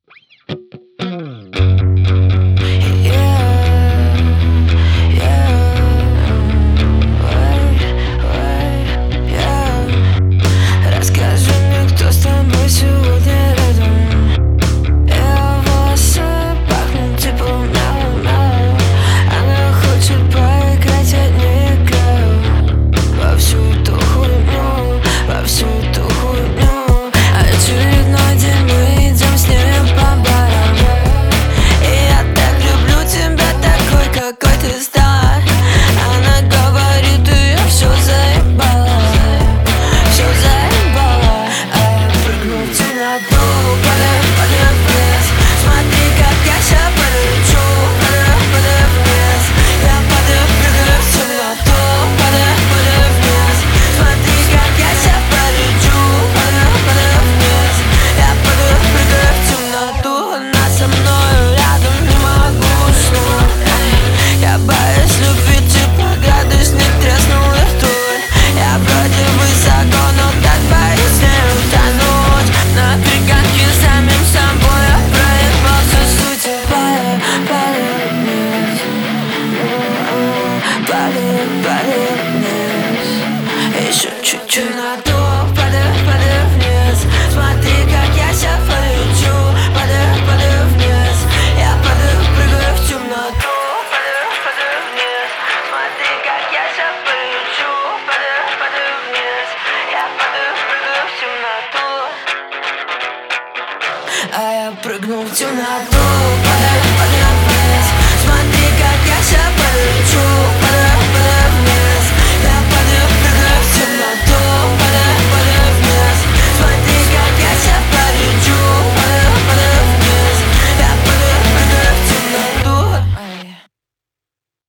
Расскажи мне, кто с тобой сегодня рядом. Ее волосы пахнут теплом мелом. Она хочет поиграть, я не играю во всю эту хуйню, во всю эту хуйню. Очередной день мы идем с ней по барам. И я так люблю тебя такой, какой ты стала. Она говорит, ее все заебало, все заебало. А я прыгну в темноту, падаю вниз. Смотри, как я ща полечу, падаю вниз. Я падаю, прыгаю в темноту, падаю вниз. Смотри, как я ща полечу, падаю вниз. Я падаю, прыгаю в темноту. Она со мною рядом, не могу уснуть. Я боюсь любви, типа градусник треснул и вдоль. Я вроде высоко, но так боюсь не утонуть. На перегонки с самим собой я проебался судьбе. Падаю вниз, падаю вниз. Еще чуть-чуть на то, падаю вниз. Смотри, как я ща полечу, падаю вниз. Я падаю, прыгаю в темноту, падаю вниз. Смотри, как я ща полечу, падаю вниз. Я падаю, прыгаю в темноту. А я прыгну в темноту, падаю вниз. Смотри, как я ща полечу.